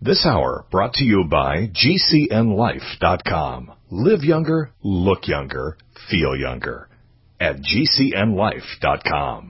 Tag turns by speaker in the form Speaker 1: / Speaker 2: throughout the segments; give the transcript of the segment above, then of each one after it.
Speaker 1: This hour brought to you by GCNLife.com. Live younger, look younger, feel younger at GCNLife.com.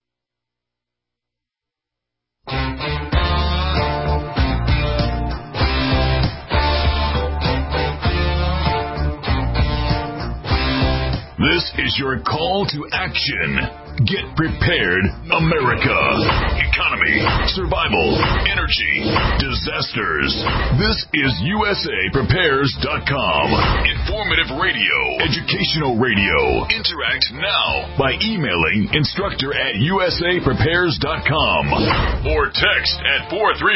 Speaker 1: This is your call to action. Get prepared, America. Economy, survival, energy, disasters. This is USAPrepares.com. Informative radio, educational radio. Interact now by emailing instructor@USAPrepares.com or text at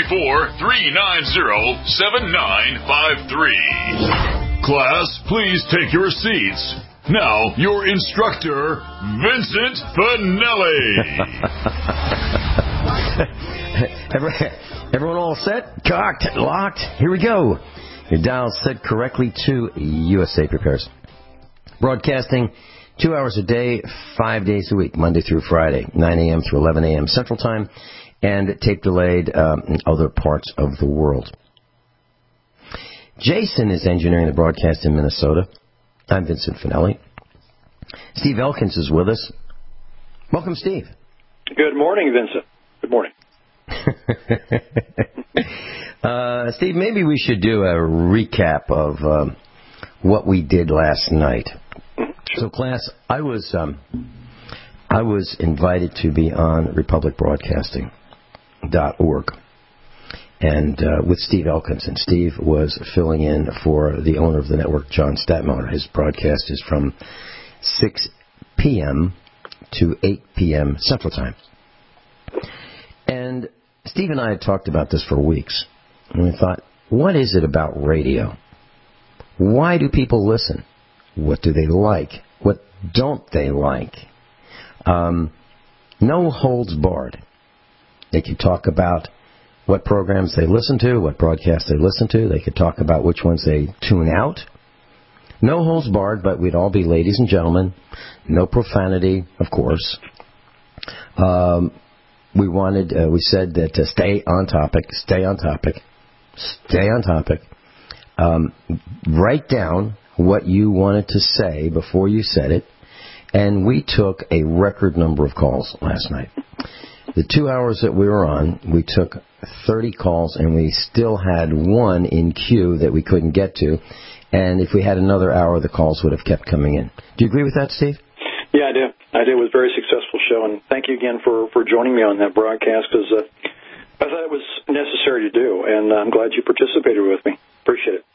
Speaker 1: 434-390-7953. Class, please take your seats. Now, your instructor, Vincent Finelli.
Speaker 2: Everyone all set? Cocked, locked? Here we go. Your dial set correctly to USA Prepares. Broadcasting 2 hours a day, 5 days a week, Monday through Friday, 9 a.m. through 11 a.m. Central Time, and tape delayed in other parts of the world. Jason is engineering the broadcast in Minnesota. I'm Vincent Finelli. Steve Elkins is with us. Welcome, Steve.
Speaker 3: Good morning, Vincent. Good morning.
Speaker 2: Steve, maybe we should do a recap of what we did last night. So, class, I was invited to be on republicbroadcasting.org. And with Steve Elkins, and Steve was filling in for the owner of the network, John Statmeyer. His broadcast is from 6 p.m. to 8 p.m. Central Time. And Steve and I had talked about this for weeks, and we thought, what is it about radio? Why do people listen? What do they like? What don't they like? No holds barred. They can talk about what programs they listen to, what broadcasts they listen to. They could talk about which ones they tune out. No holds barred, but we'd all be ladies and gentlemen. No profanity, of course. We said that to stay on topic, stay on topic, stay on topic. Write down what you wanted to say before you said it. And we took a record number of calls last night. The 2 hours that we were on, we took 30 calls, and we still had one in queue that we couldn't get to. And if we had another hour, the calls would have kept coming in. Do you agree with that, Steve?
Speaker 3: Yeah, I do. It was a very successful show, and thank you again for joining me on that broadcast, because I thought it was necessary to do, and I'm glad you participated with me. Appreciate it.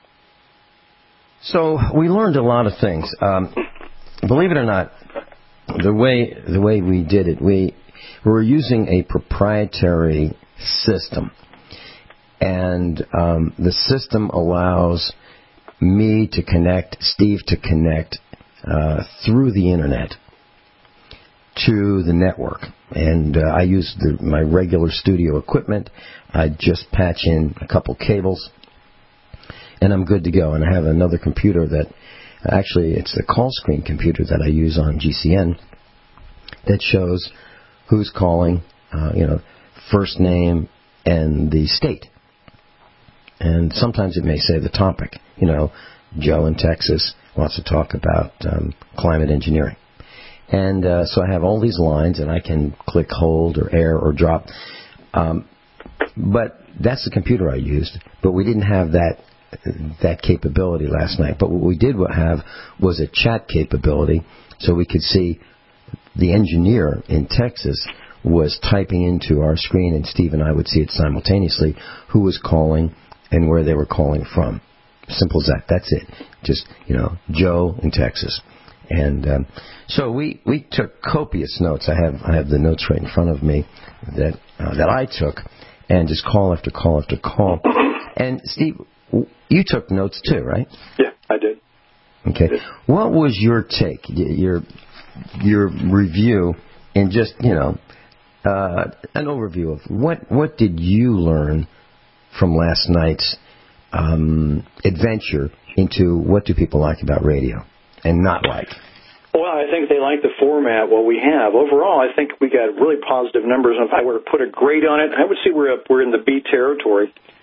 Speaker 2: So we learned a lot of things. Believe it or not, the way we did it, we were using a proprietary system, and the system allows me to connect, Steve to connect through the internet to the network. And I used my regular studio equipment. I just patch in a couple cables, and I'm good to go. And I have another computer that, actually, it's the call screen computer that I use on GCN that shows who's calling, first name and the state. And sometimes it may say the topic. Joe in Texas wants to talk about climate engineering. And so I have all these lines, and I can click hold or air or drop. But that's the computer I used. But we didn't have that capability last night. But what we did have was a chat capability, so we could see the engineer in Texas was typing into our screen, and Steve and I would see it simultaneously, who was calling and where they were calling from. Simple as that. That's it. Just, Joe in Texas. And so we took copious notes. I have the notes right in front of me that I took, and just call after call after call. And Steve, you took notes too, right?
Speaker 3: Yeah, I did.
Speaker 2: Okay. What was your take, your review, and just, an overview of what did you learn from last night's adventure into what do people like about radio and not like?
Speaker 3: Well, I think they like the format, what we have. Overall, I think we got really positive numbers. And if I were to put a grade on it, I would say we're in the B territory.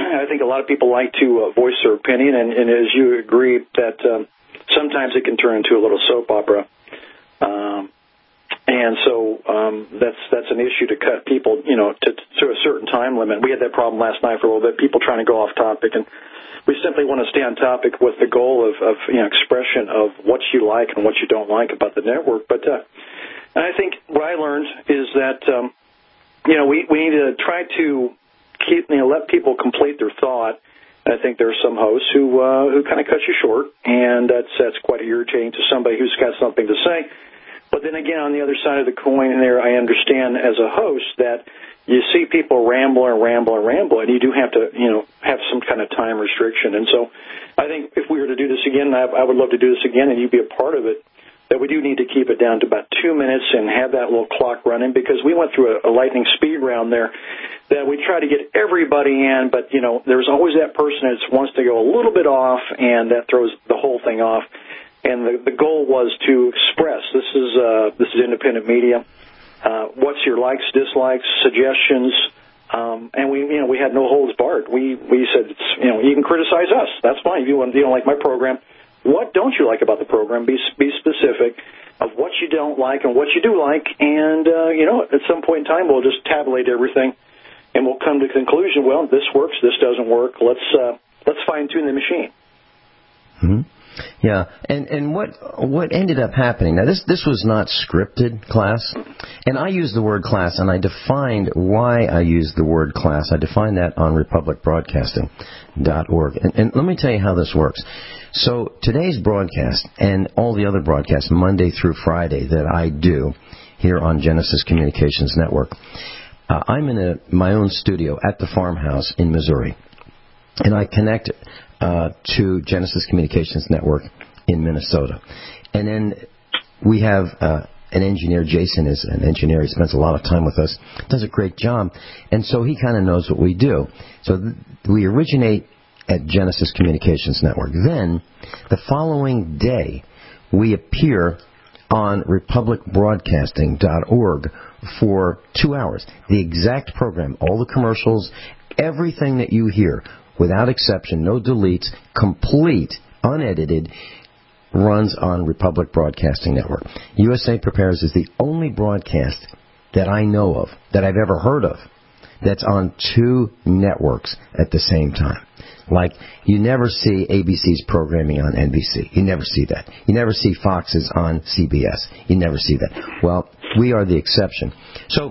Speaker 3: I think a lot of people like to voice their opinion, and as you agree, that sometimes it can turn into a little soap opera. And so that's an issue to cut people, to a certain time limit. We had that problem last night for a little bit, people trying to go off topic, and we simply want to stay on topic with the goal of expression of what you like and what you don't like about the network. But and I think what I learned is that we need to try to let people complete their thought. And I think there are some hosts who kind of cut you short, and that's quite irritating to somebody who's got something to say. But then again, on the other side of the coin there, I understand as a host that you see people ramble, and you do have to, have some kind of time restriction. And so I think if we were to do this again, I would love to do this again, and you'd be a part of it, that we do need to keep it down to about 2 minutes and have that little clock running, because we went through a lightning speed round there that we try to get everybody in, but, there's always that person that wants to go a little bit off, and that throws the whole thing off. And the goal was to express. This is independent media. What's your likes, dislikes, suggestions? And we had no holds barred. We said, you can criticize us. That's fine. If you don't like my program, what don't you like about the program? Be specific of what you don't like and what you do like. And at some point in time, we'll just tabulate everything, and we'll come to the conclusion. Well, this works. This doesn't work. Let's fine tune the machine.
Speaker 2: Mm-hmm. Yeah, and what ended up happening, now this was not scripted, class, and I used the word class, and I defined why I used the word class. I defined that on republicbroadcasting.org, and let me tell you how this works. So today's broadcast and all the other broadcasts, Monday through Friday, that I do here on Genesis Communications Network, I'm in my own studio at the farmhouse in Missouri, and I connect to Genesis Communications Network in Minnesota. And then we have an engineer. Jason is an engineer. He spends a lot of time with us, does a great job, and so he kind of knows what we do. So we originate at Genesis Communications Network. Then, the following day, we appear on republicbroadcasting.org for 2 hours. The exact program, all the commercials, everything that you hear, without exception, no deletes, complete, unedited, runs on Republic Broadcasting Network. USA Prepares is the only broadcast that I know of, that I've ever heard of, that's on 2 networks at the same time. Like, you never see ABC's programming on NBC. You never see that. You never see Fox's on CBS. You never see that. Well, we are the exception. So,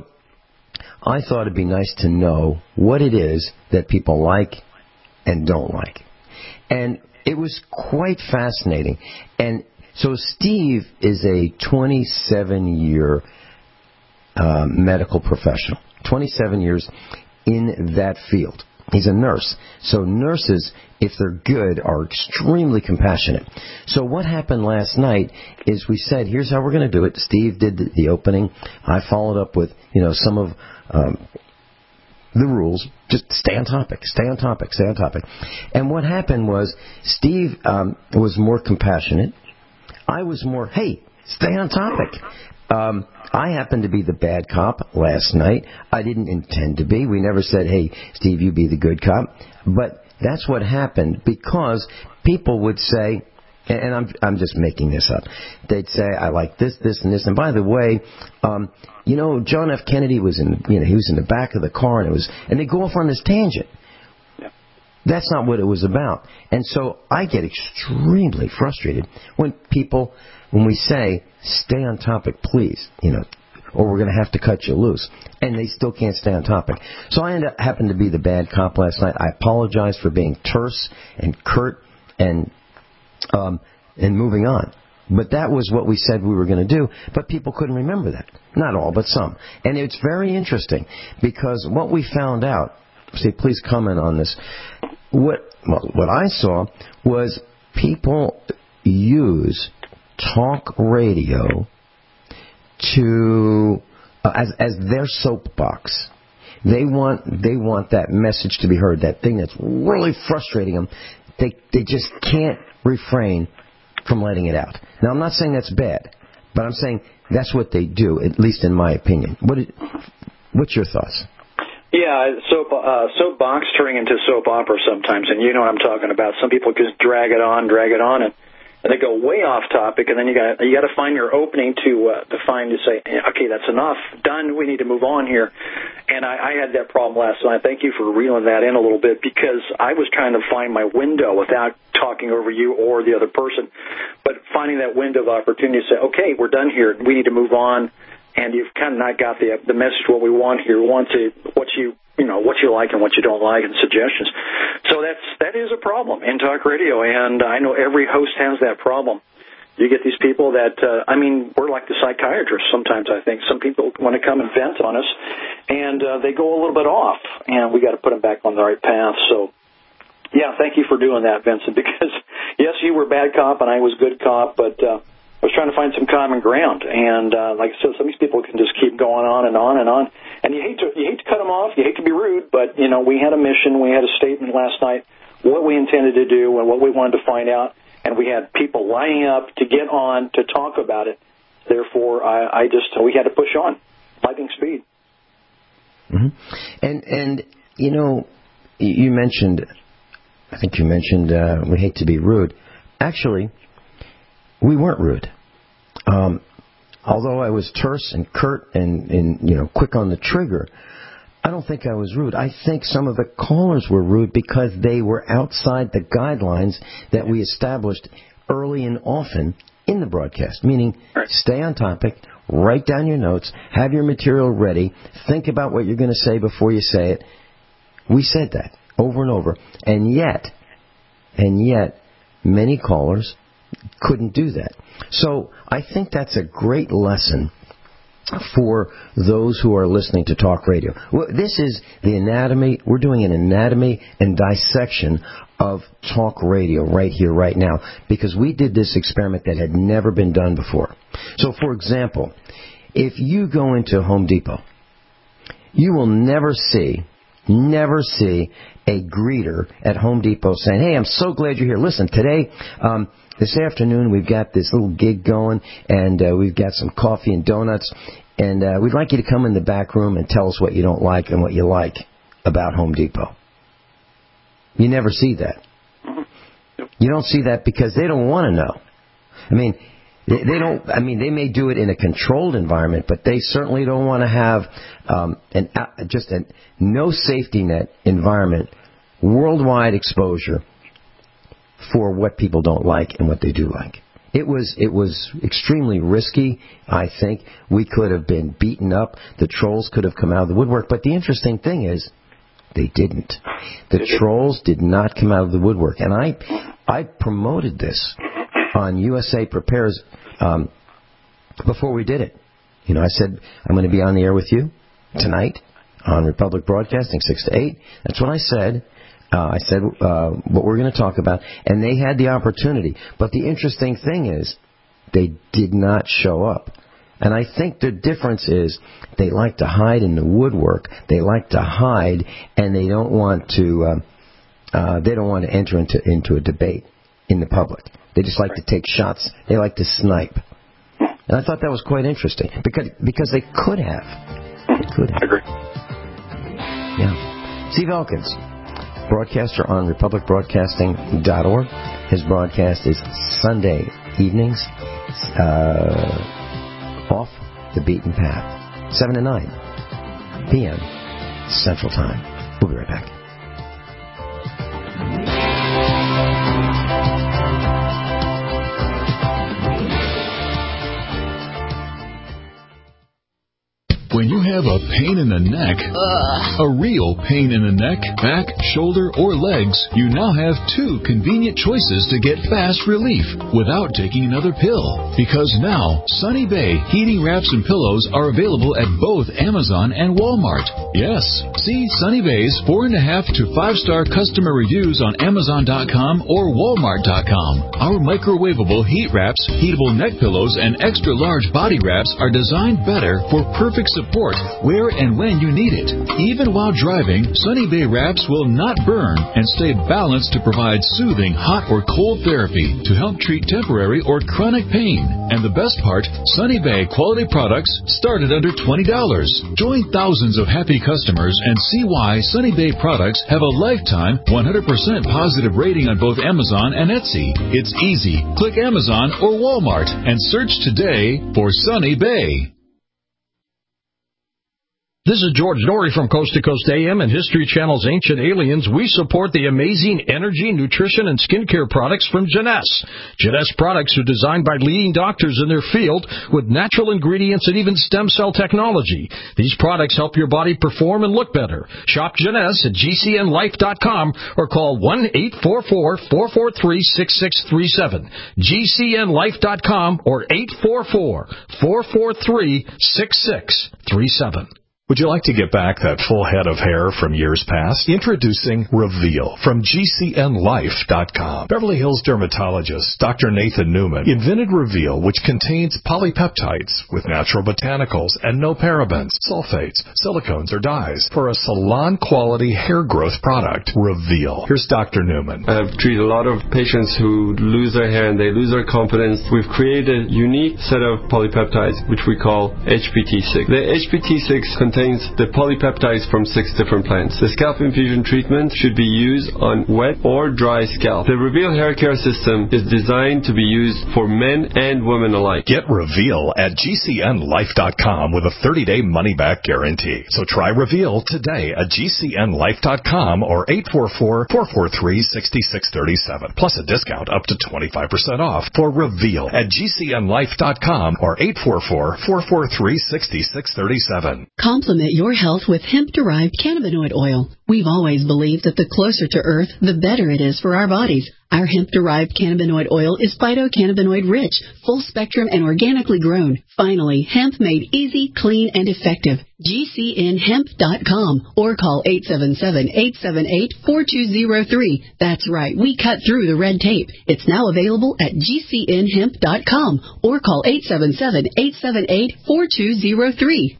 Speaker 2: I thought it'd be nice to know what it is that people like and don't like. And it was quite fascinating. And so Steve is a 27-year medical professional, 27 years in that field. He's a nurse. So nurses, if they're good, are extremely compassionate. So what happened last night is we said, here's how we're going to do it. Steve did the opening. I followed up with, some of the rules. Just stay on topic, stay on topic, stay on topic. And what happened was Steve was more compassionate. I was more, hey, stay on topic. I happened to be the bad cop last night. I didn't intend to be. We never said, hey, Steve, you be the good cop. But that's what happened, because people would say, and I'm just making this up, they'd say, I like this, this, and this. And by the way, John F. Kennedy was he was in the back of the car, and they go off on this tangent. Yeah. That's not what it was about. And so I get extremely frustrated when we say, stay on topic, please, or we're going to have to cut you loose. And they still can't stay on topic. So I happened to be the bad cop last night. I apologize for being terse and curt and moving on. But that was what we said we were going to do. But people couldn't remember that. Not all, but some. And it's very interesting, because what we found out, please comment on this, what I saw was people use talk radio to as their soapbox. They want that message to be heard, that thing that's really frustrating them. They just can't refrain from letting it out. Now, I'm not saying that's bad, but I'm saying that's what they do, at least in my opinion. What's your thoughts?
Speaker 3: Yeah, soapbox turning into soap opera sometimes, and you know what I'm talking about. Some people just drag it on, and they go way off topic, and then you got to find your opening to say, okay, that's enough, done. We need to move on here. And I had that problem last night. Thank you for reeling that in a little bit, because I was trying to find my window without talking over you or the other person, but finding that window of opportunity to say, okay, we're done here. We need to move on. And you've kind of not got the message what we want here. We want to what you like and what you don't like, and suggestions. So that is a problem in talk radio, and I know every host has that problem. You get these people that we're like the psychiatrists sometimes. I think some people want to come and vent on us, and they go a little bit off, and we got to put them back on the right path. So, yeah, thank you for doing that, Vincent. Because yes, you were bad cop and I was good cop, but I was trying to find some common ground, and like I said, some of these people can just keep going on and on and on, and you hate to cut them off, you hate to be rude, but we had a mission, we had a statement last night, what we intended to do and what we wanted to find out, and we had people lining up to get on to talk about it. Therefore, we had to push on, lightning speed.
Speaker 2: Mm-hmm. And you mentioned, I think you mentioned we hate to be rude. Actually, we weren't rude. Although I was terse and curt and quick on the trigger, I don't think I was rude. I think some of the callers were rude because they were outside the guidelines that we established early and often in the broadcast, meaning stay on topic, write down your notes, have your material ready, think about what you're going to say before you say it. We said that over and over. And yet, many callers couldn't do that. So I think that's a great lesson for those who are listening to talk radio. Well, this is the anatomy. We're doing an anatomy and dissection of talk radio right here, right now, because we did this experiment that had never been done before. So, for example, if you go into Home Depot, you will never see a greeter at Home Depot saying, hey, I'm so glad you're here. Listen, today, this afternoon, we've got this little gig going, and we've got some coffee and donuts, and we'd like you to come in the back room and tell us what you don't like and what you like about Home Depot. You never see that. You don't see that because they don't want to know. I mean, they don't. I mean, they may do it in a controlled environment, but they certainly don't want to have just a no safety net environment, worldwide exposure for what people don't like and what they do like. It was extremely risky. I think we could have been beaten up. The trolls could have come out of the woodwork. But the interesting thing is, they didn't. The trolls did not come out of the woodwork. And I promoted this on USA Prepares before we did it. I said, I'm going to be on the air with you tonight on Republic Broadcasting, 6 to 8. That's what I said. I said what we're going to talk about, and they had the opportunity. But the interesting thing is, they did not show up. And I think the difference is they like to hide in the woodwork. They like to hide, and they don't want to. They don't want to enter into a debate in the public. They just like to take shots. They like to snipe. And I thought that was quite interesting because they could have. They could have.
Speaker 3: I agree.
Speaker 2: Yeah. Steve Elkins, broadcaster on republicbroadcasting.org. His broadcast is Sunday evenings, off the beaten path, 7 to 9 p.m. Central Time. We'll be right back.
Speaker 1: When you have a pain in the neck, a real pain in the neck, back, shoulder, or legs, you now have 2 convenient choices to get fast relief without taking another pill. Because now, Sunny Bay heating wraps and pillows are available at both Amazon and Walmart. Yes, see Sunny Bay's 4.5 to 5-star customer reviews on Amazon.com or Walmart.com. Our microwavable heat wraps, heatable neck pillows, and extra large body wraps are designed better for perfect support where and when you need it. Even while driving, Sunny Bay wraps will not burn and stay balanced to provide soothing hot or cold therapy to help treat temporary or chronic pain. And the best part, Sunny Bay quality products start at under $20. Join thousands of happy customers and see why Sunny Bay products have a lifetime 100% positive rating on both Amazon and Etsy. It's easy. Click Amazon or Walmart and search today for Sunny Bay.
Speaker 4: This is George Norrie from Coast to Coast AM and History Channel's Ancient Aliens. We support the amazing energy, nutrition, and skincare products from Jeunesse. Jeunesse products are designed by leading doctors in their field with natural ingredients and even stem cell technology. These products help your body perform and look better. Shop Jeunesse at GCNlife.com or call 1-844-443-6637. GCNlife.com or 844-443-6637.
Speaker 5: Would you like to get back that full head of hair from years past? Introducing Reveal from GCNlife.com. Beverly Hills dermatologist Dr. Nathan Newman invented Reveal, which contains polypeptides with natural botanicals and no parabens, sulfates, silicones, or dyes for a salon-quality hair growth product. Reveal. Here's Dr. Newman.
Speaker 6: I've treated a lot of patients who lose their hair and they lose their confidence. We've created a unique set of polypeptides, which we call HPT6. The HPT6 contains the polypeptides from 6 different plants. The scalp infusion treatment should be used on wet or dry scalp. The Reveal hair care system is designed to be used for men and women alike.
Speaker 5: Get Reveal at GCNlife.com with a 30-day money-back guarantee. So try Reveal today at GCNlife.com or 844-443-6637. Plus a discount up to 25% off for Reveal at GCNlife.com or 844-443-6637.
Speaker 7: Complement your health with hemp-derived cannabinoid oil. We've always believed that the closer to Earth, the better it is for our bodies. Our hemp-derived cannabinoid oil is phytocannabinoid rich, full-spectrum, and organically grown. Finally, hemp made easy, clean, and effective. GCNhemp.com or call 877-878-4203. That's right, we cut through the red tape. It's now available at GCNhemp.com or call 877-878-4203.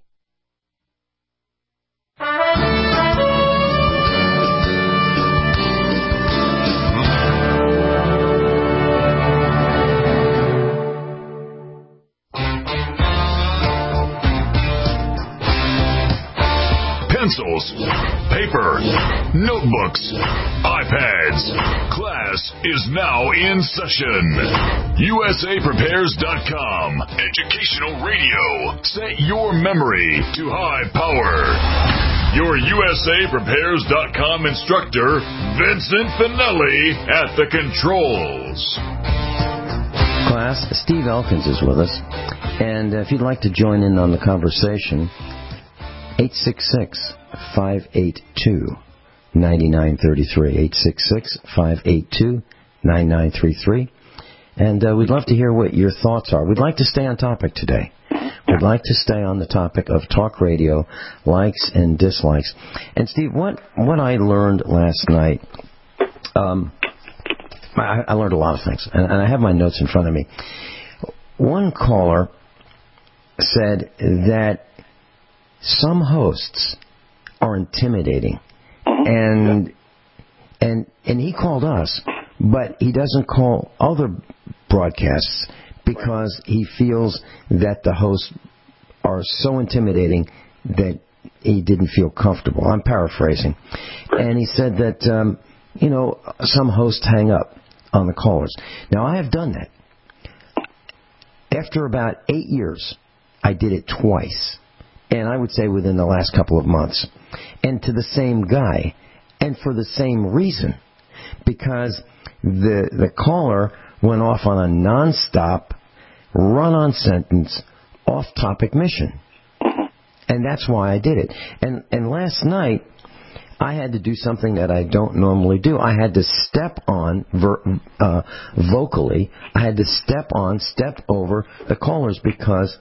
Speaker 1: Pencils, paper, notebooks, iPads. Class is now in session. USAPrepares.com. Educational radio. Set your memory to high power. Your USAPrepares.com instructor, Vincent Finelli, at the controls.
Speaker 2: Class, Steve Elkins is with us. And if you'd like to join in on the conversation, 866-582-9933. 866-582-9933. And we'd love to hear what your thoughts are. We'd like to stay on topic today. We'd like to stay on the topic of talk radio, likes and dislikes. And Steve, what I learned last night, I learned a lot of things, and I have my notes in front of me. One caller said that some hosts are intimidating, and he called us, but he doesn't call other broadcasts because he feels that the hosts are so intimidating that he didn't feel comfortable. I'm paraphrasing. And he said that, some hosts hang up on the callers. Now, I have done that. After about 8 years, I did it twice. And I would say within the last couple of months. And to the same guy. And for the same reason. Because the caller went off on a nonstop, run-on sentence, off-topic mission. And that's why I did it. And last night, I had to do something that I don't normally do. I had to step on, vocally, I had to step over the callers because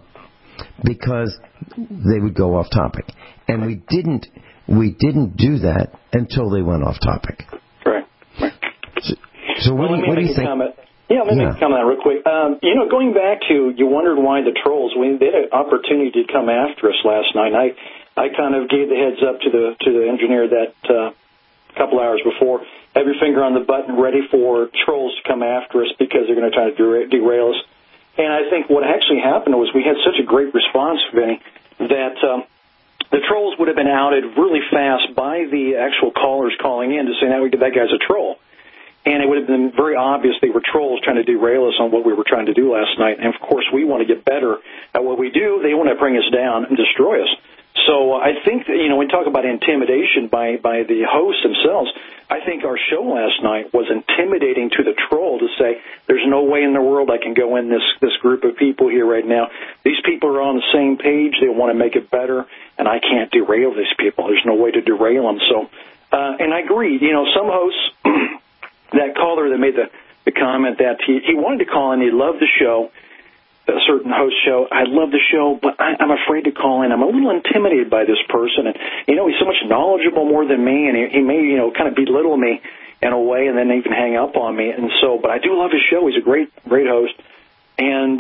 Speaker 2: they would go off topic. And we didn't do that until they went off topic.
Speaker 3: Right.
Speaker 2: So what do you think?
Speaker 3: Yeah, let me comment on that real quick. Going back to, you wondered why the trolls, they had an opportunity to come after us last night. I kind of gave the heads up to the engineer that a couple hours before, have your finger on the button ready for trolls to come after us because they're going to try to derail us. And I think what actually happened was we had such a great response, Vinny, that the trolls would have been outed really fast by the actual callers calling in to say, that guy's a troll. And it would have been very obvious they were trolls trying to derail us on what we were trying to do last night. And, of course, we want to get better at what we do. They want to bring us down and destroy us. So I think that, when we talk about intimidation by the hosts themselves, I think our show last night was intimidating to the troll to say, there's no way in the world I can go in this group of people here right now. These people are on the same page. They want to make it better, and I can't derail these people. There's no way to derail them. So, and I agree. Some hosts, that caller that made the comment that he wanted to call in, he loved the show, a certain host show. I love the show, but I'm afraid to call in. I'm a little intimidated by this person, and he's so much knowledgeable more than me, and he may kind of belittle me in a way, and then even hang up on me. And so, but I do love his show. He's a great host, and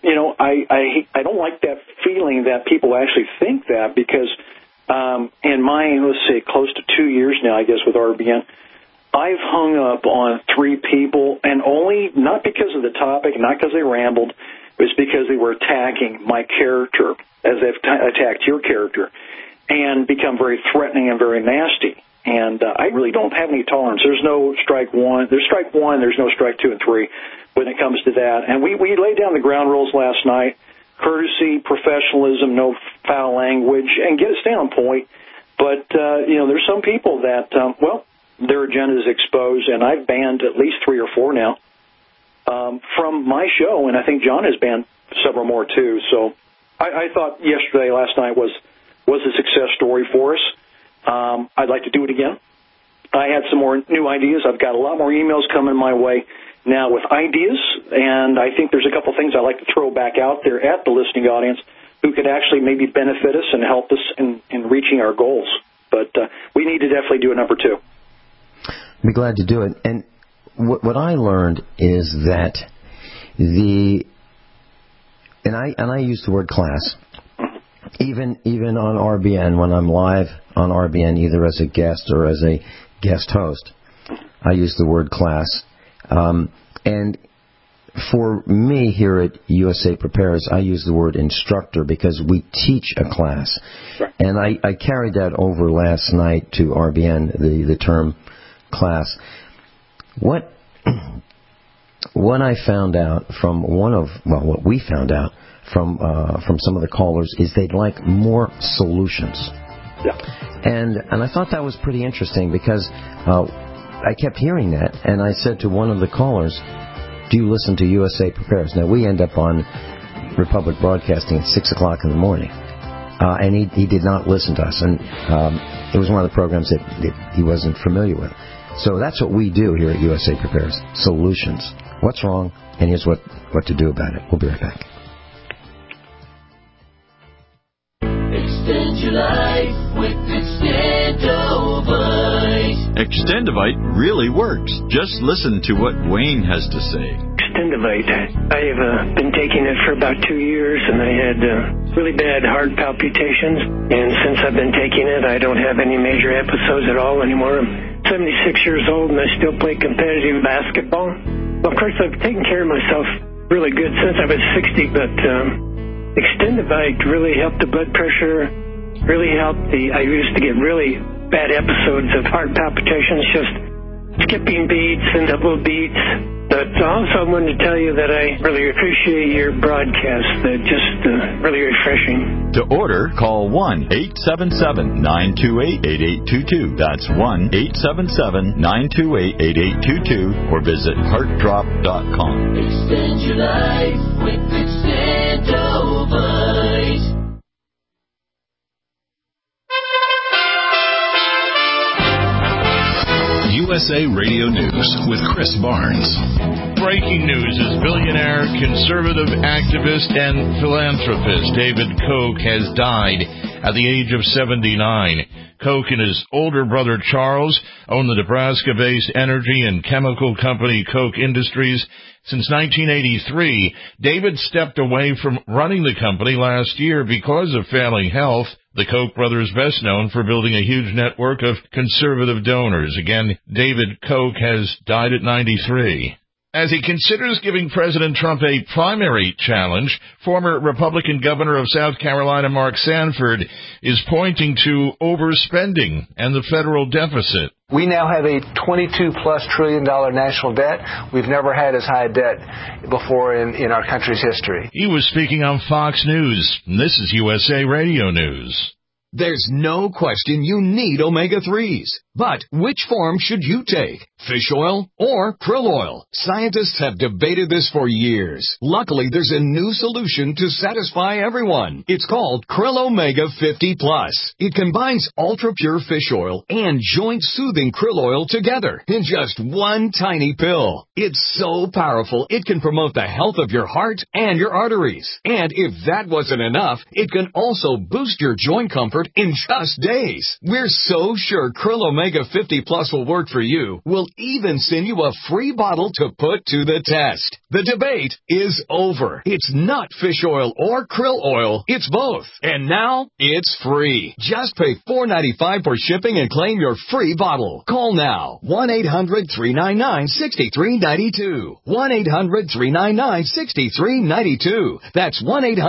Speaker 3: I don't like that feeling that people actually think that because in my close to 2 years now, I guess with RBN. I've hung up on 3 people, and only not because of the topic, not because they rambled, it was because they were attacking my character as they've attacked your character and become very threatening and very nasty. And I really don't have any tolerance. There's no strike one. There's strike one. There's no strike 2 and 3 when it comes to that. And we laid down the ground rules last night, courtesy, professionalism, no foul language, and stay on point. But, there's some people that, their agenda is exposed, and I've banned at least 3 or 4 now from my show, and I think John has banned several more too. So I thought last night was a success story for us. I'd like to do it again. I had some more new ideas. I've got a lot more emails coming my way now with ideas, and I think there's a couple things I'd like to throw back out there at the listening audience who could actually maybe benefit us and help us in reaching our goals. But we need to definitely do a number 2.
Speaker 2: Be glad to do it. And what I learned is that I use the word class, even on RBN, when I'm live on RBN, either as a guest or as a guest host, I use the word class. And for me here at USA Prepares, I use the word instructor because we teach a class. Right. And I carried that over last night to RBN, the term class. What I found out from what we found out from some of the callers is they'd like more solutions. Yeah. And I thought that was pretty interesting because I kept hearing that, and I said to one of the callers, do you listen to USA Prepares? Now, we end up on Republic Broadcasting at 6 o'clock in the morning. And he did not listen to us, and it was one of the programs that he wasn't familiar with. So that's what we do here at USA Prepares, solutions. What's wrong, and here's what to do about it. We'll be right back.
Speaker 8: Extend your life with Extendovite.
Speaker 1: Extendovite really works. Just listen to what Wayne has to say.
Speaker 9: Extendovite. I have been taking it for about 2 years, and I had really bad heart palpitations. And since I've been taking it, I don't have any major episodes at all anymore. I'm 76 years old, and I still play competitive basketball. Well, of course, I've taken care of myself really good since I was 60, but Extendovite really helped the blood pressure, really helped I used to get really bad episodes of heart palpitations, just skipping beats and double beats. But also I wanted to tell you that I really appreciate your broadcast. They're just really refreshing.
Speaker 1: To order, call 1-877-928-8822. That's 1-877-928-8822 or visit heartdrop.com.
Speaker 8: Extend your life with Extendovite.
Speaker 1: USA Radio News with Chris Barnes.
Speaker 10: Breaking news is billionaire, conservative activist, and philanthropist David Koch has died at the age of 79. Koch and his older brother Charles own the Nebraska-based energy and chemical company Koch Industries. Since 1983, David stepped away from running the company last year because of failing health. The Koch brothers best known for building a huge network of conservative donors. Again, David Koch has died at 93. As he considers giving President Trump a primary challenge, former Republican governor of South Carolina Mark Sanford is pointing to overspending and the federal deficit.
Speaker 11: We now have a $22+ trillion national debt. We've never had as high a debt before in our country's history.
Speaker 10: He was speaking on Fox News. This is USA Radio News.
Speaker 12: There's no question you need omega-3s. But which form should you take? Fish oil or krill oil? Scientists have debated this for years. Luckily, there's a new solution to satisfy everyone. It's called Krill Omega 50 Plus. It combines ultra-pure fish oil and joint-soothing krill oil together in just one tiny pill. It's so powerful, it can promote the health of your heart and your arteries. And if that wasn't enough, it can also boost your joint comfort in just days. We're so sure Krill Omega 50 Plus will work for you. We'll even send you a free bottle to put to the test. The debate is over. It's not fish oil or krill oil. It's both. And now it's free. Just pay $4.95 for shipping and claim your free bottle. Call now. 1-800-399-6392. 1-800-399-6392. That's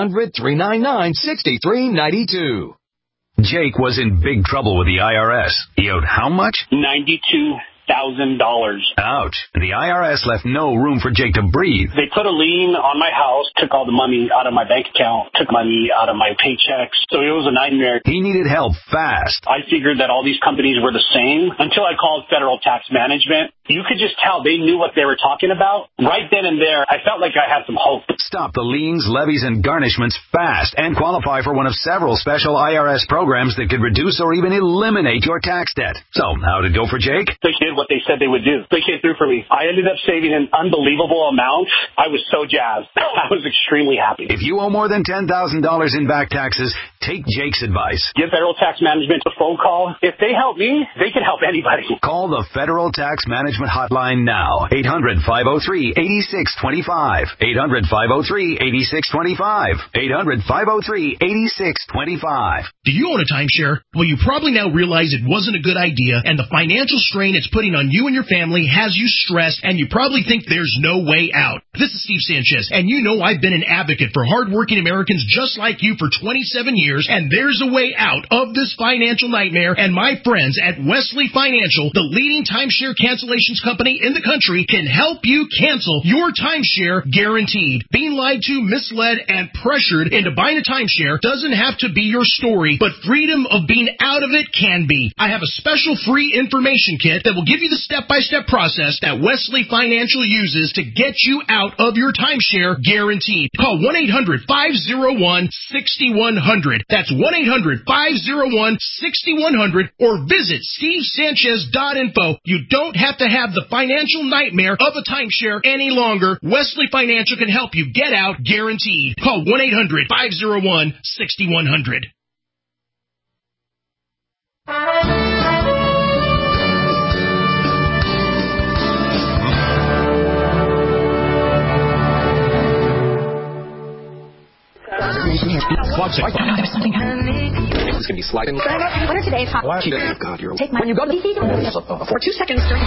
Speaker 12: 1-800-399-6392.
Speaker 13: Jake was in big trouble with the IRS. He owed how much?
Speaker 14: $92,000.
Speaker 13: Ouch. The IRS left no room for Jake to breathe.
Speaker 14: They put a lien on my house, took all the money out of my bank account, took money out of my paychecks. So it was a nightmare.
Speaker 13: He needed help fast.
Speaker 14: I figured that all these companies were the same until I called Federal Tax Management. You could just tell they knew what they were talking about. Right then and there, I felt like I had some hope.
Speaker 13: Stop the liens, levies, and garnishments fast and qualify for one of several special IRS programs that could reduce or even eliminate your tax debt. So, how'd it go for Jake?
Speaker 14: They did what they said they would do. They came through for me. I ended up saving an unbelievable amount. I was so jazzed. I was extremely happy.
Speaker 13: If you owe more than $10,000 in back taxes, take Jake's advice.
Speaker 14: Give Federal Tax Management a phone call. If they help me, they can help anybody.
Speaker 13: Call the Federal Tax Management hotline now. 800-503-8625. 800-503-8625. 800-503-8625.
Speaker 15: Do you own a timeshare? Well, you probably now realize it wasn't a good idea, and the financial strain it's putting on you and your family has you stressed, and you probably think there's no way out. This is Steve Sanchez, and you know I've been an advocate for hardworking Americans just like you for 27 years, and there's a way out of this financial nightmare, and my friends at Wesley Financial, the leading timeshare cancellations company in the country, can help you cancel your timeshare guaranteed. Being lied to, misled, and pressured into buying a timeshare doesn't have to be your story, but freedom of being out of it can be. I have a special free information kit that will give you the step-by-step process that Wesley Financial uses to get you out of your timeshare guaranteed. Call 1-800-501-6100. That's 1-800-501-6100 or visit stevesanchez.info. You don't have to have the financial nightmare of a timeshare any longer. Wesley Financial can help you get out guaranteed. Call 1-800-501-6100.
Speaker 16: There's something happening. It's going to be sliding. What are today's hot? Oh, God, you're... Take my... When you go to the for 2 seconds during...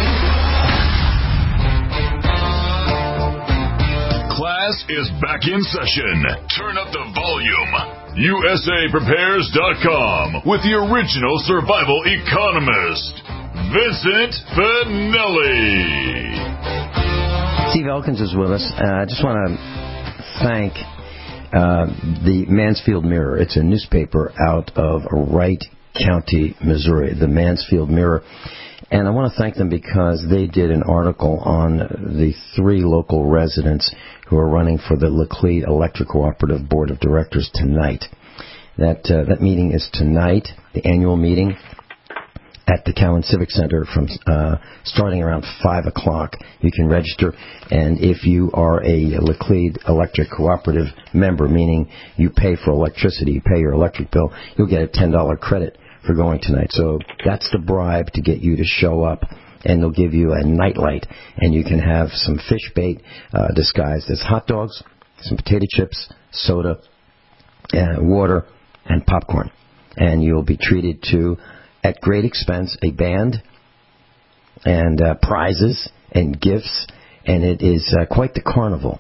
Speaker 1: Class is back in session. Turn up the volume. USAPrepares.com with the original survival economist, Vincent Finelli.
Speaker 2: Steve Elkins is with us. I just want to thank the Mansfield Mirror. It's a newspaper out of Wright County, Missouri, the Mansfield Mirror. And I want to thank them because they did an article on the 3 local residents who are running for the Laclede Electric Cooperative Board of Directors tonight. That meeting is tonight, the annual meeting at the Cowan Civic Center from starting around 5 o'clock. You can register, and if you are a Laclede Electric Cooperative member, meaning you pay for electricity, you pay your electric bill, you'll get a $10 credit for going tonight. So that's the bribe to get you to show up, and they'll give you a nightlight, and you can have some fish bait disguised as hot dogs, some potato chips, soda, water, and popcorn. And you'll be treated to, at great expense, a band and prizes and gifts, and it is quite the carnival.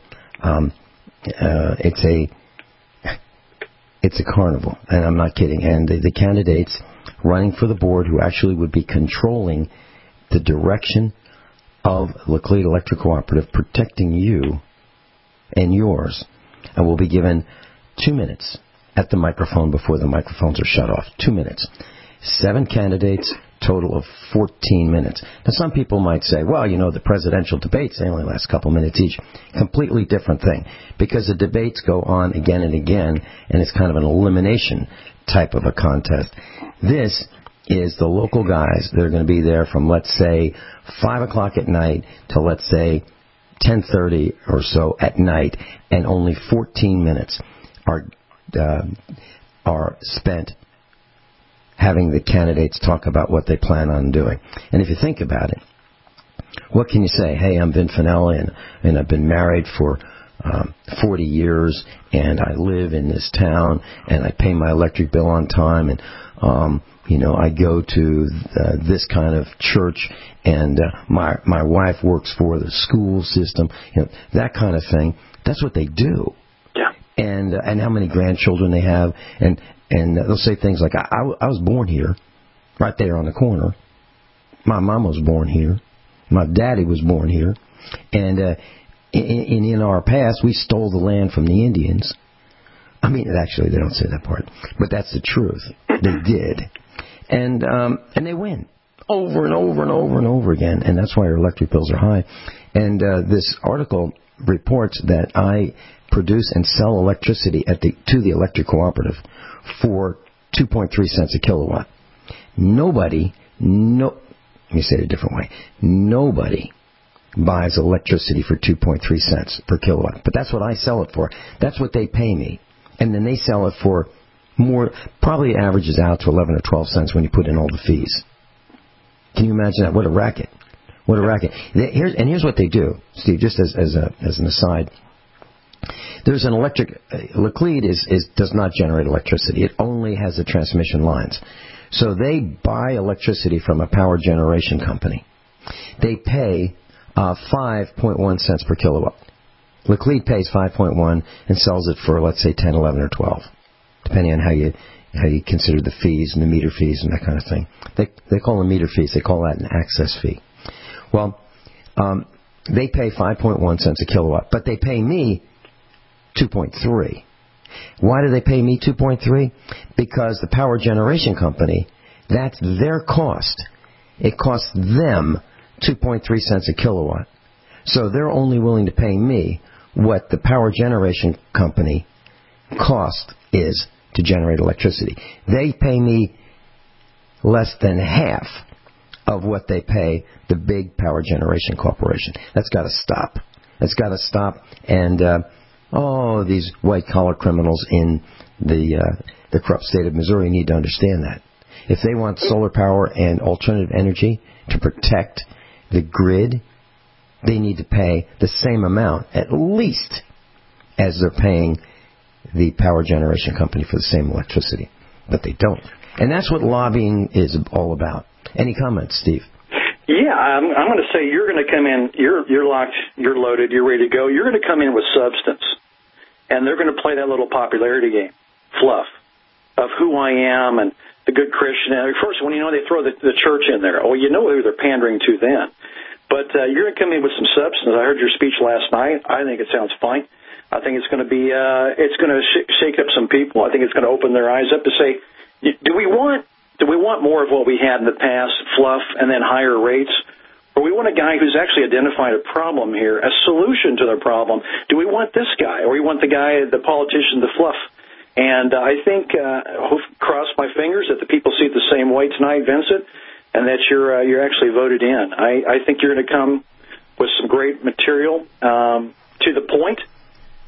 Speaker 2: It's a carnival, and I'm not kidding. And the candidates running for the board who actually would be controlling the direction of Laclede Electric Cooperative, protecting you and yours, and will be given 2 minutes at the microphone before the microphones are shut off. 2 minutes. 7 candidates, total of 14 minutes. Now, some people might say, well, you know, the presidential debates, they only last a couple minutes each. Completely different thing, because the debates go on again and again, and it's kind of an elimination type of a contest. This is the local guys that are going to be there from, let's say, 5 o'clock at night till, let's say, 10:30 or so at night, and only 14 minutes are spent having the candidates talk about what they plan on doing. And if you think about it, what can you say? Hey, I'm Vin Finelli, and I've been married for 40 years, and I live in this town, and I pay my electric bill on time, and you know, I go to this kind of church, and my wife works for the school system, you know, that kind of thing. That's what they do.
Speaker 3: Yeah.
Speaker 2: And how many grandchildren they have, and they'll say things like, I was born here, right there on the corner. My mom was born here. My daddy was born here. And in our past, we stole the land from the Indians. I mean, actually, they don't say that part, but that's the truth. They did. And they win over and over and over and over again, and that's why our electric bills are high. And this article reports that I produce and sell electricity to the electric cooperative for 2.3 cents a kilowatt. Let me say it a different way. Nobody buys electricity for 2.3 cents per kilowatt, but that's what I sell it for. That's what they pay me, and then they sell it for more. Probably averages out to 11 or 12 cents when you put in all the fees. Can you imagine that? What a racket! What a racket! Here's what they do, Steve. Just as an aside. There's an electric. Laclede does not generate electricity. It only has the transmission lines. So they buy electricity from a power generation company. They pay 5.1 cents per kilowatt. Laclede pays 5.1 and sells it for, let's say, 10, 11, or 12, depending on how you consider the fees and the meter fees and that kind of thing. They call them meter fees. They call that an access fee. Well, they pay 5.1 cents a kilowatt, but they pay me 2.3. Why do they pay me 2.3? Because the power generation company, that's their cost. It costs them 2.3 cents a kilowatt. So they're only willing to pay me what the power generation company cost is to generate electricity. They pay me less than half of what they pay the big power generation corporation. That's got to stop. That's got to stop. And these white-collar criminals in the corrupt state of Missouri need to understand that. If they want solar power and alternative energy to protect the grid, they need to pay the same amount, at least, as they're paying the power generation company for the same electricity. But they don't. And that's what lobbying is all about. Any comments, Steve?
Speaker 3: Yeah, I'm going to say you're going to come in, you're locked, you're loaded, you're ready to go. You're going to come in with substance. And they're going to play that little popularity game, fluff, of who I am and the good Christian. First, when they throw the church in there, you know who they're pandering to then. But you're going to come in with some substance. I heard your speech last night. I think it sounds fine. I think it's going to be, it's going to shake up some people. I think it's going to open their eyes up to say, do we want more of what we had in the past, fluff and then higher rates? Or we want a guy who's actually identified a problem here, a solution to the problem. Do we want this guy, or we want the guy, the politician, the fluff? And I think, cross my fingers that the people see it the same way tonight, Vincent, and that you're actually voted in. I think you're going to come with some great material, to the point,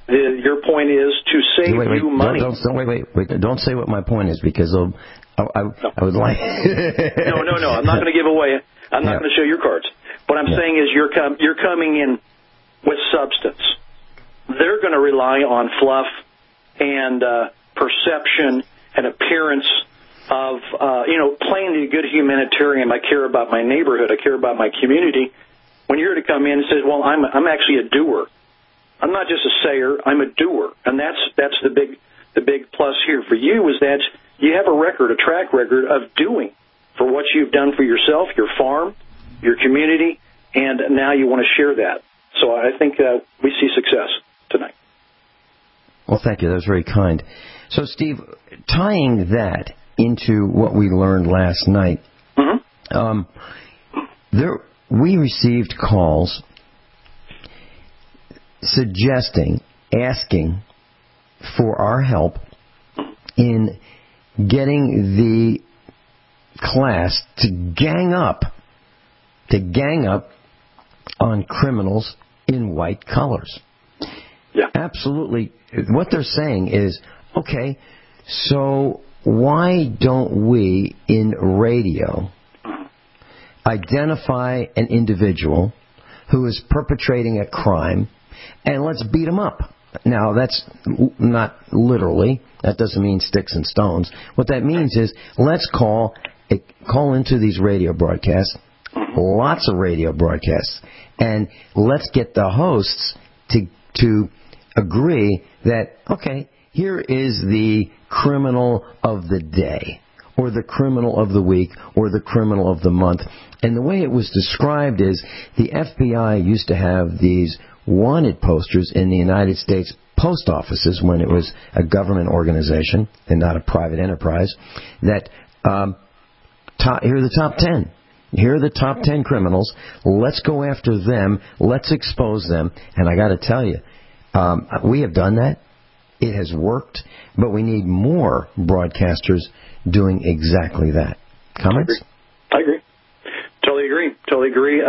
Speaker 3: Your point is to save you money.
Speaker 2: Wait. Don't say what my point is, because I would like...
Speaker 3: No. I'm not going to give away. I'm not going to show your cards. What I'm saying is you're coming in with substance. They're going to rely on fluff and perception and appearance of, playing the good humanitarian. I care about my neighborhood. I care about my community. When you're to come in and say, well, I'm actually a doer. I'm not just a sayer. I'm a doer. And that's the big plus here for you, is that you have a track record of doing for what you've done for yourself, your farm, your community, and now you want to share that. So I think we see success tonight.
Speaker 2: Well, thank you. That was very kind. So, Steve, tying that into what we learned last night, we received calls asking for our help in getting the class to gang up on criminals in white collars.
Speaker 3: Yeah.
Speaker 2: Absolutely. What they're saying is, okay, so why don't we in radio identify an individual who is perpetrating a crime and let's beat him up? Now, that's not literally. That doesn't mean sticks and stones. What that means is let's call into these radio broadcasts, lots of radio broadcasts, and let's get the hosts to agree that, okay, here is the criminal of the day, or the criminal of the week, or the criminal of the month. And the way it was described is the FBI used to have these wanted posters in the United States post offices when it was a government organization and not a private enterprise, that here are the top 10. Here are the top 10 criminals. Let's go after them. Let's expose them. And I got to tell you, we have done that. It has worked, but we need more broadcasters doing exactly that. Comments?
Speaker 3: I agree. Totally agree.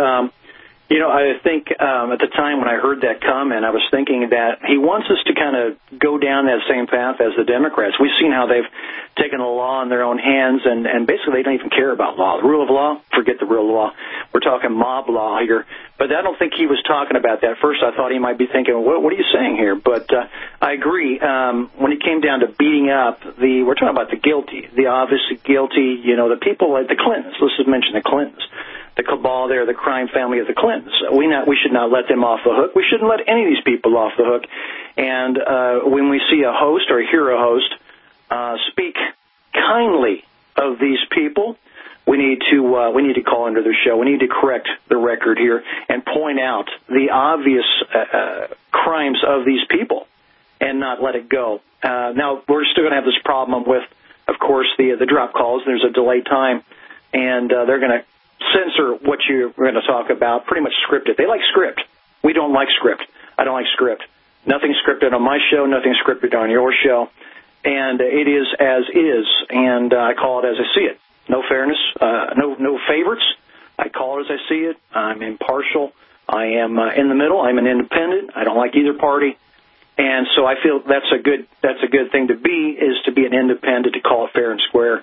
Speaker 3: I think at the time when I heard that comment, I was thinking that he wants us to kind of go down that same path as the Democrats. We've seen how they've taken the law in their own hands, and basically they don't even care about law. The rule of law, forget the rule of law. We're talking mob law here. But I don't think he was talking about that. First, I thought he might be thinking, what are you saying here? But I agree. When it came down to beating up, we're talking about the guilty, the obviously guilty, the people like the Clintons. Let's just mention the Clintons. The cabal there, the crime family of the Clintons. We should not let them off the hook. We shouldn't let any of these people off the hook. And when we see a host or hear a host speak kindly of these people, we need to call into their show. We need to correct the record here and point out the obvious crimes of these people and not let it go. Now, we're still going to have this problem with, of course, the drop calls. There's a delay time, and they're going to censor what you're going to talk about, pretty much scripted. They like script. We don't like script. I don't like script. Nothing scripted on my show, nothing scripted on your show. And it is as is, and I call it as I see it. No fairness, no favorites. I call it as I see it. I'm impartial. I am in the middle. I'm an independent. I don't like either party. And so I feel that's a good thing to be, is to be an independent, to call it fair and square.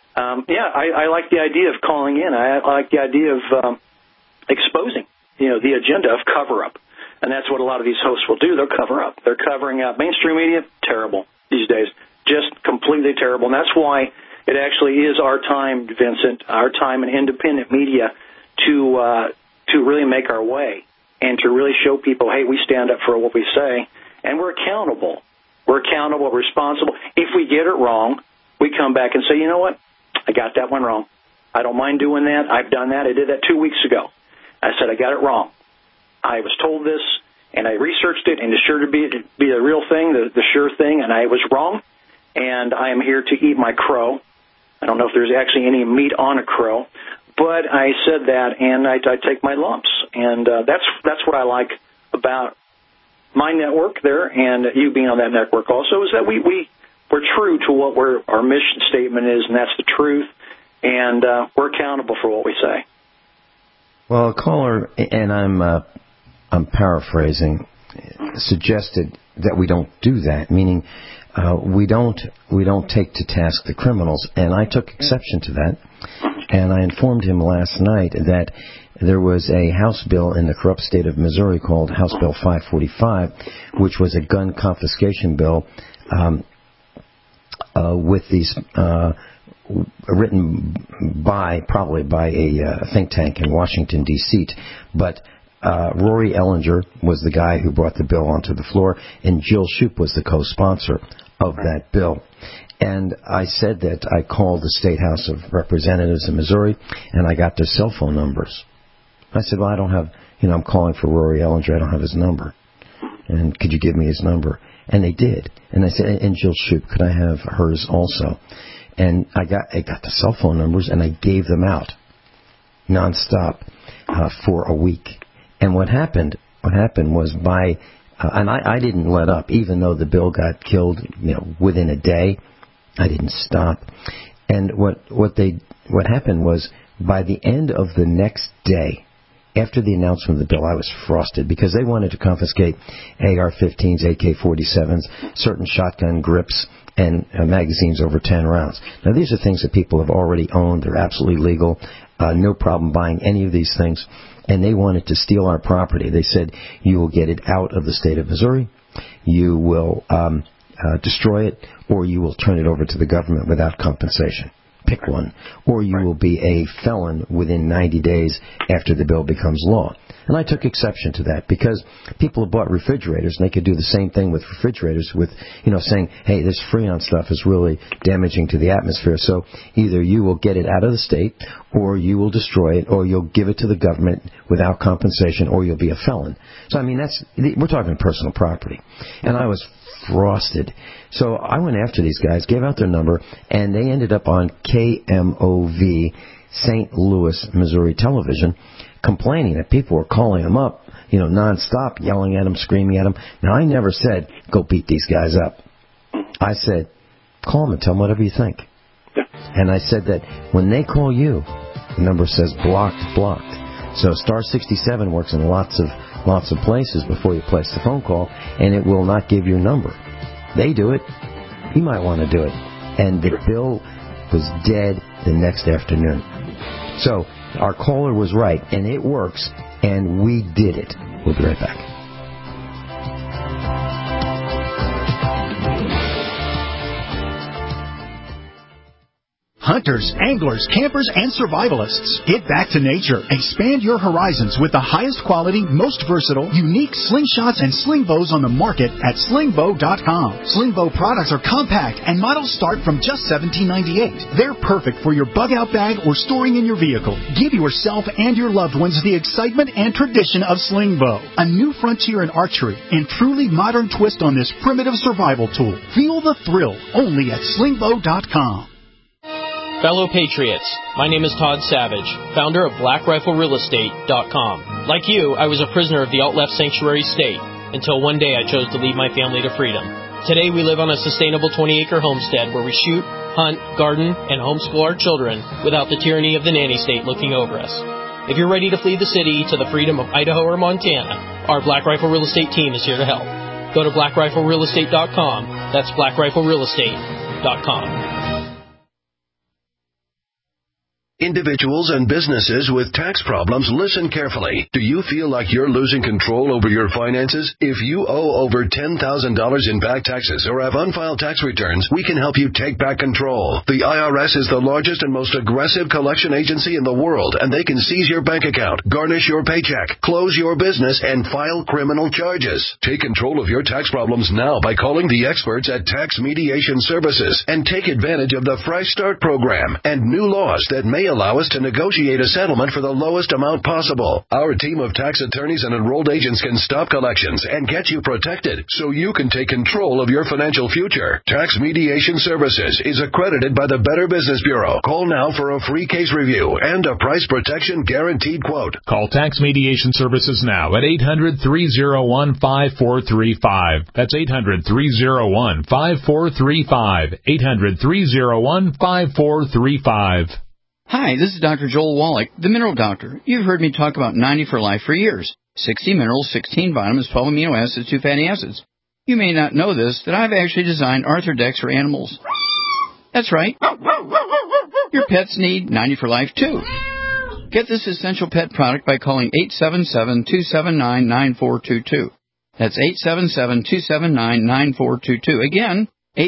Speaker 3: I like the idea of calling in. I like the idea of exposing, the agenda of cover-up. And that's what a lot of these hosts will do. They'll cover up. They're covering up. Mainstream media, terrible these days. Just completely terrible. And that's why it actually is our time, Vincent, our time in independent media to really make our way and to really show people, hey, we stand up for what we say, and we're accountable. We're accountable, responsible. If we get it wrong, we come back and say, you know what? I got that one wrong. I don't mind doing that. I've done that. I did that 2 weeks ago. I said I got it wrong. I was told this, and I researched it, and it's sure to be the real thing, the sure thing, and I was wrong, and I am here to eat my crow. I don't know if there's actually any meat on a crow, but I said that, and I take my lumps, and that's what I like about my network there, and you being on that network also, is that we're true to what our mission statement is, and that's the truth, and we're accountable for what we say.
Speaker 2: Well, caller, and I'm paraphrasing. suggested that we don't do that, meaning we don't take to task the criminals, and I took exception to that, and I informed him last night that there was a House bill in the corrupt state of Missouri called House Bill 545, which was a gun confiscation bill with these written probably by a think tank in Washington, D.C., but Rory Ellinger was the guy who brought the bill onto the floor, and Jill Shoup was the co-sponsor of that bill. And I said that I called the State House of Representatives in Missouri, and I got their cell phone numbers. I said, well, I don't have, I'm calling for Rory Ellinger. I don't have his number. And could you give me his number? And they did. And I said, and Jill Shoup, could I have hers also? And I got the cell phone numbers, and I gave them out nonstop for a week. And what happened was and I didn't let up, even though the bill got killed, within a day. I didn't stop. And what happened was, by the end of the next day, after the announcement of the bill, I was frosted because they wanted to confiscate AR-15s, AK-47s, certain shotgun grips, and magazines over 10 rounds. Now, these are things that people have already owned. They're absolutely legal. No problem buying any of these things. And they wanted to steal our property. They said, you will get it out of the state of Missouri, you will destroy it, or you will turn it over to the government without compensation. Pick one. Or you will be a felon within 90 days after the bill becomes law. And I took exception to that because people have bought refrigerators, and they could do the same thing with refrigerators with, saying, hey, this Freon stuff is really damaging to the atmosphere. So either you will get it out of the state, or you will destroy it, or you'll give it to the government without compensation, or you'll be a felon. So, we're talking personal property. And I was frosted. So I went after these guys, gave out their number, and they ended up on KMOV St. Louis, Missouri television, complaining that people were calling them up, nonstop, yelling at them, screaming at them. Now, I never said, go beat these guys up. I said, call them and tell them whatever you think. Yeah. And I said that when they call you, the number says blocked. So star 67 works in lots of places before you place the phone call, and it will not give your number. They do it. You might want to do it. And the bill was dead the next afternoon. So our caller was right, and it works, and we did it. We'll be right back.
Speaker 17: Hunters, anglers, campers, and survivalists. Get back to nature. Expand your horizons with the highest quality, most versatile, unique slingshots and sling bows on the market at slingbow.com. Sling bow products are compact and models start from just $17.98. They're perfect for your bug-out bag or storing in your vehicle. Give yourself and your loved ones the excitement and tradition of sling bow. A new frontier in archery and truly modern twist on this primitive survival tool. Feel the thrill only at slingbow.com.
Speaker 18: Fellow Patriots, my name is Todd Savage, founder of BlackRifleRealEstate.com. Like you, I was a prisoner of the alt-left sanctuary state until one day I chose to lead my family to freedom. Today we live on a sustainable 20-acre homestead where we shoot, hunt, garden, and homeschool our children without the tyranny of the nanny state looking over us. If you're ready to flee the city to the freedom of Idaho or Montana, our Black Rifle Real Estate team is here to help. Go to BlackRifleRealEstate.com. That's BlackRifleRealEstate.com.
Speaker 19: Individuals and businesses with tax problems, listen carefully. Do you feel like you're losing control over your finances? If you owe over $10,000 in back taxes or have unfiled tax returns, we can help you take back control. The IRS is the largest and most aggressive collection agency in the world, and they can seize your bank account, garnish your paycheck, close your business, and file criminal charges. Take control of your tax problems now by calling the experts at Tax Mediation Services and take advantage of the Fresh Start program and new laws that may allow us to negotiate a settlement for the lowest amount possible. Our team of tax attorneys and enrolled agents can stop collections and get you protected so you can take control of your financial future. Tax Mediation Services is accredited by the Better Business Bureau. Call now for a free case review and a price protection guaranteed quote.
Speaker 20: Call Tax Mediation Services now at 800-301-5435. That's 800-301-5435. 800-301-5435.
Speaker 21: Hi, this is Dr. Joel Wallach, the Mineral Doctor. You've heard me talk about 90 for Life for years. 60 minerals, 16 vitamins, 12 amino acids, 2 fatty acids. You may not know this, that I've actually designed Arthrodex for animals. That's right. Your pets need 90 for life, too. Get this essential pet product by calling 877-279-9422. That's 877-279-9422. Again,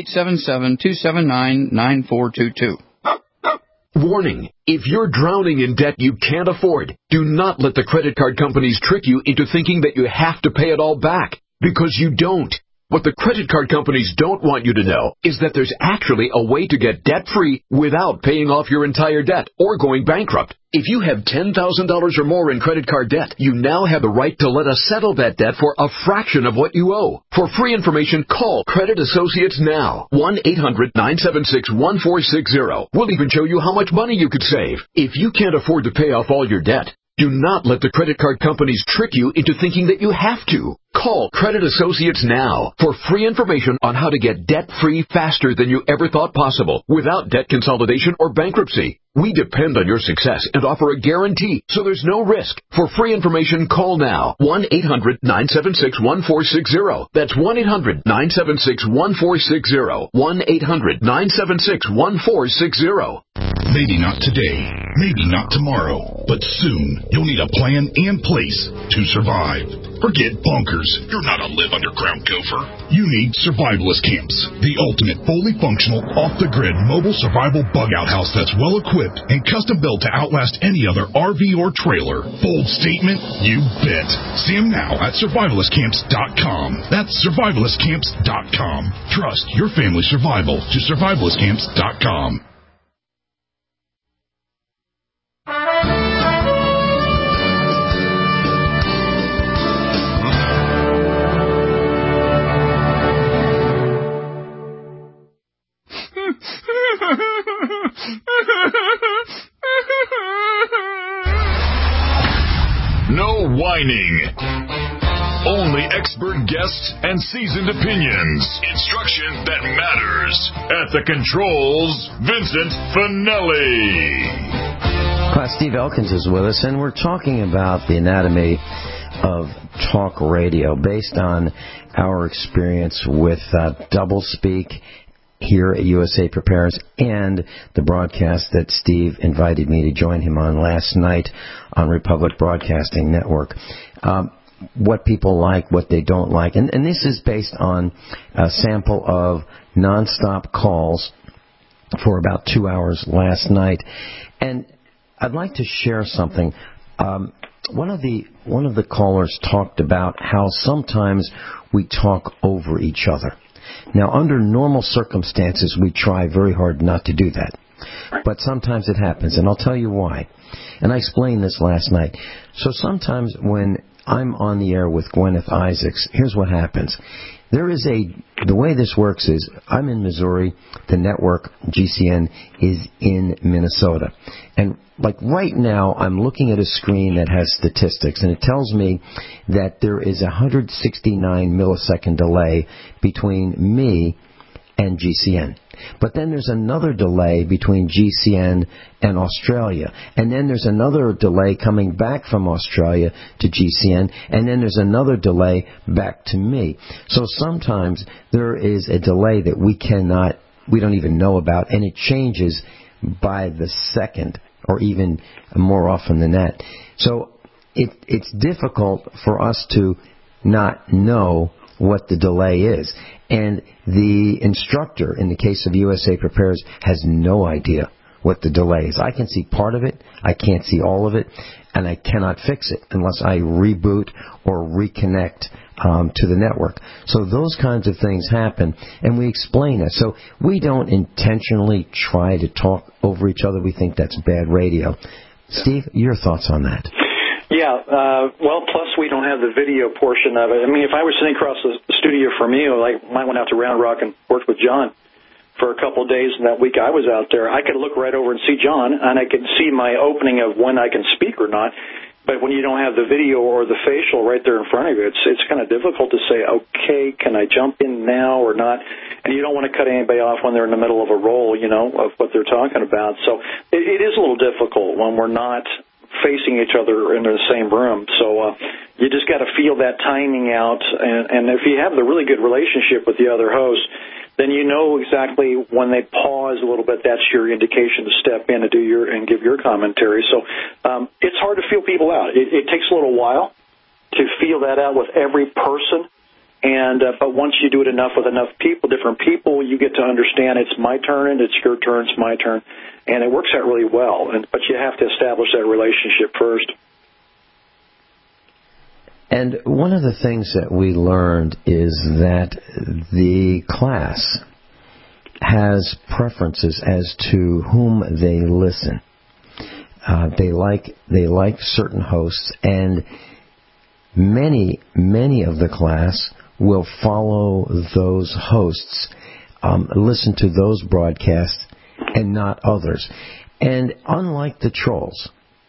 Speaker 21: 877-279-9422.
Speaker 22: Warning. If you're drowning in debt you can't afford, do not let the credit card companies trick you into thinking that you have to pay it all back, because you don't. What the credit card companies don't want you to know is that there's actually a way to get debt-free without paying off your entire debt or going bankrupt. If you have $10,000 or more in credit card debt, you now have the right to let us settle that debt for a fraction of what you owe. For free information, call Credit Associates now. 1-800-976-1460. We'll even show you how much money you could save. If you can't afford to pay off all your debt, do not let the credit card companies trick you into thinking that you have to. Call Credit Associates now for free information on how to get debt-free faster than you ever thought possible without debt consolidation or bankruptcy. We depend on your success and offer a guarantee, so there's no risk. For free information, call now. 1-800-976-1460. That's 1-800-976-1460. 1-800-976-1460.
Speaker 23: Maybe not today, maybe not tomorrow, but soon you'll need a plan in place to survive. Forget bunkers. You're not a live underground gopher. You need survivalist camps, the ultimate fully functional, off-the-grid mobile survival bug-out house that's well-equipped and custom-built to outlast any other RV or trailer. Bold statement? You bet. See them now at survivalistcamps.com. That's survivalistcamps.com. Trust your family's survival to survivalistcamps.com.
Speaker 1: No whining. Only expert guests and seasoned opinions. Instruction that matters. At the controls, Vincent Finelli.
Speaker 2: Steve Elkins is with us, and we're talking about the anatomy of talk radio based on our experience with doublespeak here at USA Prepares and the broadcast that Steve invited me to join him on last night on Republic Broadcasting Network. What people like, what they don't like. And this is based on a sample of nonstop calls for about 2 hours last night. And I'd like to share something. One of the callers talked about how sometimes we talk over each other. Now, under normal circumstances, we try very hard not to do that. But sometimes it happens, and I'll tell you why. And I explained this last night. So sometimes when I'm on the air with Gwyneth Isaacs, here's what happens. The way this works is, I'm in Missouri, the network, GCN, is in Minnesota. And like right now, I'm looking at a screen that has statistics, and it tells me that there is a 169 millisecond delay between me and GCN. But then there's another delay between GCN and Australia. And then there's another delay coming back from Australia to GCN. And then there's another delay back to me. So sometimes there is a delay that we don't even know about, and it changes by the second, or even more often than that. So it's difficult for us to not know what the delay is. And the instructor, in the case of USA Prepares, has no idea what the delay is. I can see part of it, I can't see all of it, and I cannot fix it unless I reboot or reconnect to the network. So those kinds of things happen, and we explain it. So we don't intentionally try to talk over each other. We think that's bad radio. Steve, your thoughts on that?
Speaker 3: Yeah, well, plus we don't have the video portion of it. I mean, if I was sitting across the studio from you, like I went out to Round Rock and worked with John for a couple of days, and that week I was out there, I could look right over and see John, and I could see my opening of when I can speak or not. But when you don't have the video or the facial right there in front of you, it's kind of difficult to say, okay, can I jump in now or not? And you don't want to cut anybody off when they're in the middle of a role, of what they're talking about. So it is a little difficult when we're not facing each other in the same room. So you just got to feel that timing out. And if you have the really good relationship with the other host, then you know exactly when they pause a little bit, that's your indication to step in and give your commentary. So it's hard to feel people out. It takes a little while to feel that out with every person. And but once you do it enough with enough people, different people, you get to understand it's my turn, it's your turn, it's my turn, and it works out really well. But you have to establish that relationship first.
Speaker 2: And one of the things that we learned is that the class has preferences as to whom they listen. They like certain hosts, and many of the class will follow those hosts, listen to those broadcasts, and not others. And unlike the trolls,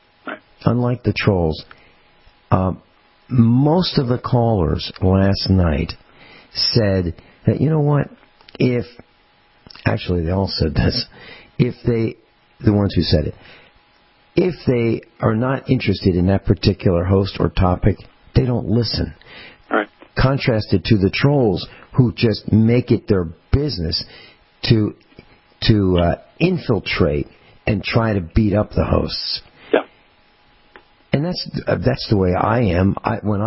Speaker 2: most of the callers last night said that, you know what, actually they all said this, the ones who said it, if they are not interested in that particular host or topic, they don't listen.
Speaker 3: Right.
Speaker 2: Contrasted to the trolls who just make it their business to infiltrate and try to beat up the hosts.
Speaker 3: Yeah.
Speaker 2: And that's the way I am.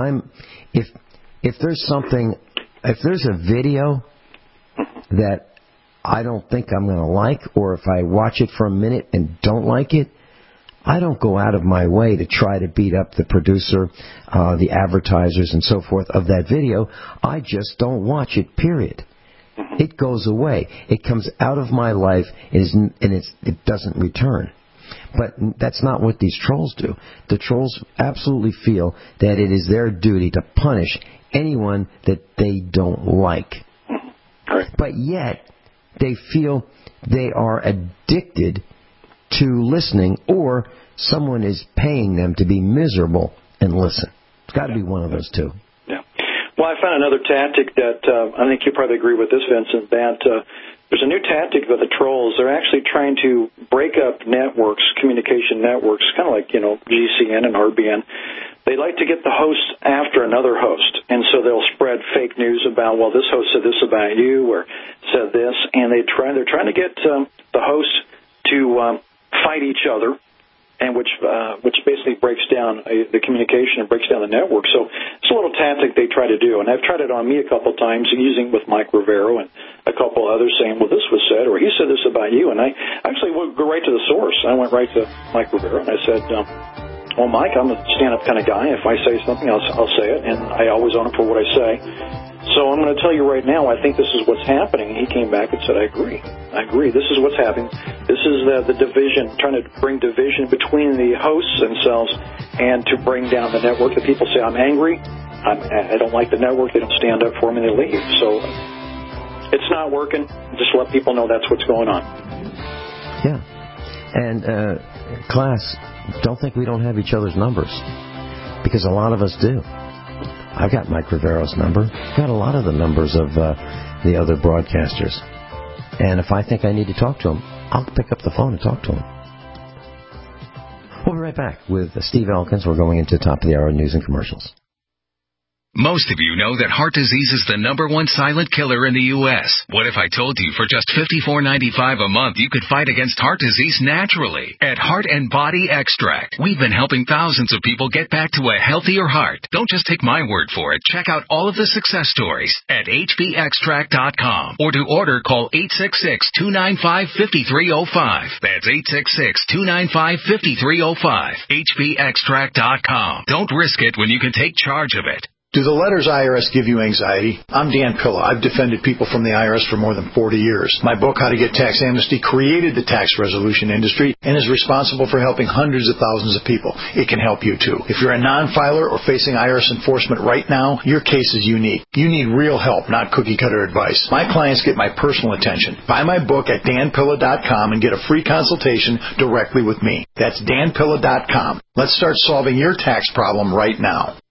Speaker 2: If there's a video that I don't think I'm going to like, or if I watch it for a minute and don't like it, I don't go out of my way to try to beat up the producer, the advertisers, and so forth of that video. I just don't watch it, period. It goes away. It comes out of my life, and it doesn't return. But that's not what these trolls do. The trolls absolutely feel that it is their duty to punish anyone that they don't like. But yet, they feel they are addicted to listening, or someone is paying them to be miserable and listen. It's got to be one of those two.
Speaker 3: Yeah. Well, I found another tactic that I think you probably agree with this, Vincent, that there's a new tactic with the trolls. They're actually trying to break up networks, communication networks, kind of like, GCN and RBN. They like to get the host after another host, and so they'll spread fake news about, well, this host said this about you or said this, and they're trying to get the host to fight each other, and which basically breaks down the communication and breaks down the network. So it's a little tactic they try to do, and I've tried it on me a couple of times, using with Mike Rivero and a couple others, saying, well, this was said, or he said this about you, and I actually would go right to the source. I went right to Mike Rivero, and I said, well, Mike, I'm a stand-up kind of guy. If I say something, I'll say it, and I always own it for what I say. So I'm going to tell you right now, I think this is what's happening. And he came back and said, I agree. This is what's happening. This is the division, trying to bring division between the hosts themselves and to bring down the network. The people say, I'm angry. I don't like the network. They don't stand up for me. They leave. So it's not working. Just let people know that's what's going on.
Speaker 2: Yeah. And class, don't think we don't have each other's numbers, because a lot of us do. I've got Mike Rivero's number. I've got a lot of the numbers of the other broadcasters. And if I think I need to talk to him, I'll pick up the phone and talk to him. We'll be right back with Steve Elkins. We're going into top of the hour news and commercials.
Speaker 4: Most of you know that heart disease is the #1 silent killer in the U.S. What if I told you for just $54.95 a month you could fight against heart disease naturally? At Heart and Body Extract, we've been helping thousands of people get back to a healthier heart. Don't just take my word for it. Check out all of the success stories at hbextract.com, or to order, call 866-295-5305. That's 866-295-5305. hbextract.com. Don't risk it when you can take charge of it.
Speaker 5: Do the letters IRS give you anxiety? I'm Dan Pilla. I've defended people from the IRS for more than 40 years. My book, How to Get Tax Amnesty, created the tax resolution industry and is responsible for helping hundreds of thousands of people. It can help you, too. If you're a non-filer or facing IRS enforcement right now, your case is unique. You need real help, not cookie-cutter advice. My clients get my personal attention. Buy my book at danpilla.com and get a free consultation directly with me. That's danpilla.com. Let's start solving your tax problem right now.